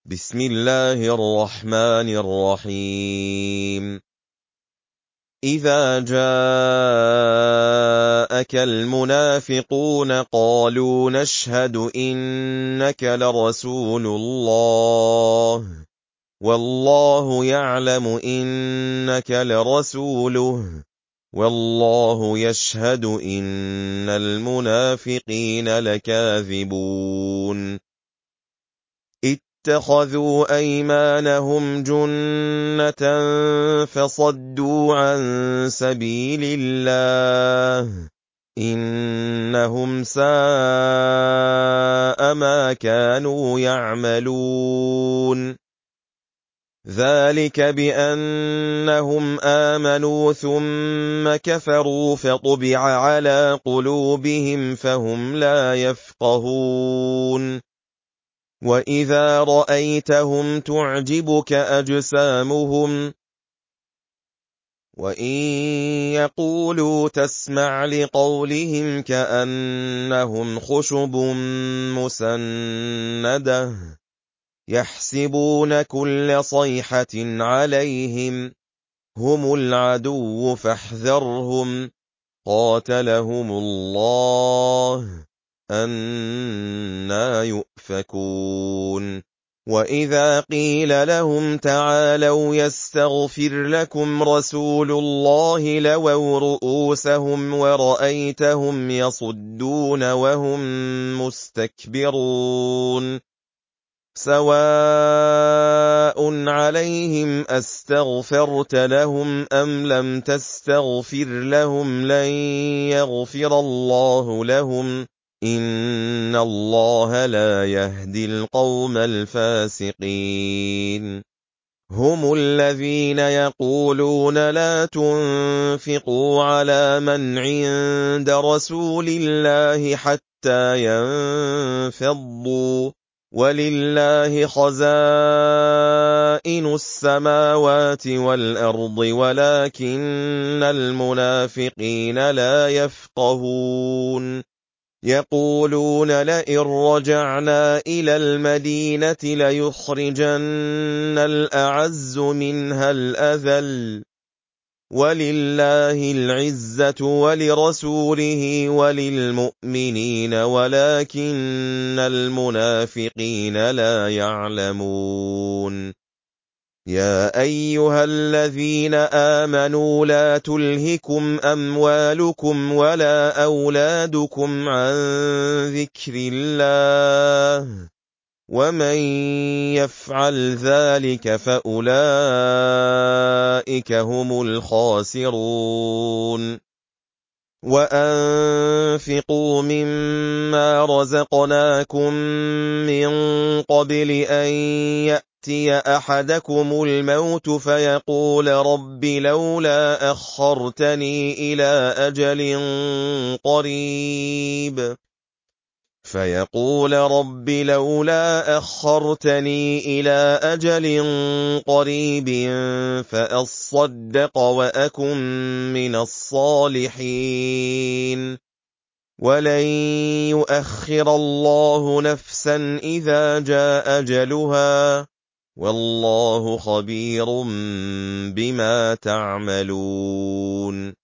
بسم الله الرحمن الرحيم. إذا جاءك المنافقون قالوا نشهد إنك لرسول الله والله يعلم إنك لرسوله والله يشهد إن المنافقين لكاذبون. اتخذوا أيمانهم جنة فصدوا عن سبيل الله إنهم ساء ما كانوا يعملون. ذلك بأنهم آمنوا ثم كفروا فطبع على قلوبهم فهم لا يفقهون. وَإِذَا رَأَيْتَهُمْ تُعْجِبُكَ أَجْسَامُهُمْ وَإِن يَقُولُوا تَسْمَعْ لِقَوْلِهِمْ كَأَنَّهُمْ خُشُبٌ مُّسَنَّدَةٌ يَحْسَبُونَ كُلَّ صَيْحَةٍ عَلَيْهِمْ هُمُ الْعَدُوُّ فَاحْذَرْهُمْ قَاتَلَهُمُ اللَّهُ أَنَّىٰ يُؤْفَكُونَ. وَإِذَا قِيلَ لَهُمْ تَعَالَوْا يَسْتَغْفِرْ لَكُمْ رَسُولُ اللَّهِ لَوَوْا رُءُوسَهُمْ وَرَأَيْتَهُمْ يَصُدُّونَ وَهُمْ مُسْتَكْبِرُونَ. سَوَاءٌ عَلَيْهِمْ أَسْتَغْفَرْتَ لَهُمْ أَمْ لَمْ تَسْتَغْفِرْ لَهُمْ لَن يَغْفِرَ اللَّهُ لَهُمْ إِنَّ اللَّهَ لَا يَهْدِي الْقَوْمَ الْفَاسِقِينَ. هُمُ الَّذِينَ يَقُولُونَ لَا تُنفِقُوا عَلَىٰ مَنْ عِندَ رَسُولِ اللَّهِ حَتَّىٰ يَنفَضُّوا وَلِلَّهِ خَزَائِنُ السَّمَاوَاتِ وَالْأَرْضِ وَلَٰكِنَّ الْمُنَافِقِينَ لَا يَفْقَهُونَ. يَقُولُونَ لَئِن رَّجَعْنَا إِلَى الْمَدِينَةِ لَيُخْرِجَنَّ الْأَعَزُّ مِنْهَا الْأَذَلَّ وَلِلَّهِ الْعِزَّةُ وَلِرَسُولِهِ وَلِلْمُؤْمِنِينَ وَلَٰكِنَّ الْمُنَافِقِينَ لَا يَعْلَمُونَ. يَا أَيُّهَا الَّذِينَ آمَنُوا لَا تُلْهِكُمْ أَمْوَالُكُمْ وَلَا أَوْلَادُكُمْ عَن ذِكْرِ اللَّهِ وَمَن يَفْعَلْ ذَلِكَ فَأُولَٰئِكَ هُمُ الْخَاسِرُونَ. وَأَنفِقُوا مِمَّا رَزَقْنَاكُم مِّن قَبْلِ أَن يَأْتِيَ أَحَدَكُمُ الْمَوْتُ فَيَقُولَ رَبِّ لَوْلَا أَخَّرْتَنِي إِلَىٰ أَجَلٍ قَرِيبٍ فَأَصَّدَّقَ وَأَكُن مِّنَ الصَّالِحِينَ. وَلَن يُؤَخِّرَ اللَّهُ نَفْسًا إِذَا جَاءَ أَجَلُهَا وَاللَّهُ خَبِيرٌ بِمَا تَعْمَلُونَ.